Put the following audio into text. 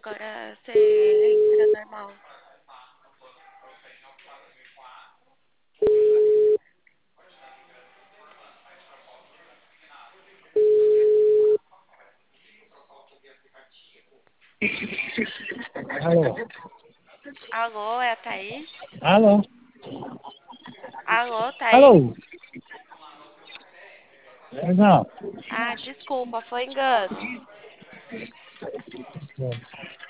agora você entra normal. Alô? Alô, é a Thaís? Alô? Alô, Alô? Thaís? Não. Ah, desculpa, foi engano.